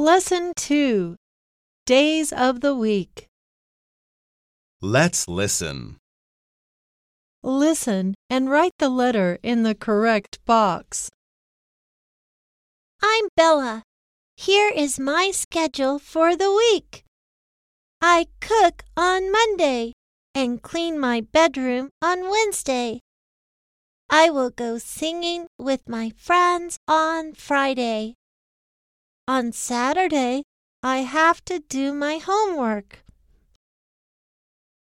Lesson 2. Days of the Week. Let's listen. Listen and write the letter in the correct box. I'm Bella. Here is my schedule for the week. I cook on Monday and clean my bedroom on Wednesday. I will go singing with my friends on Friday. On Saturday, I have to do my homework.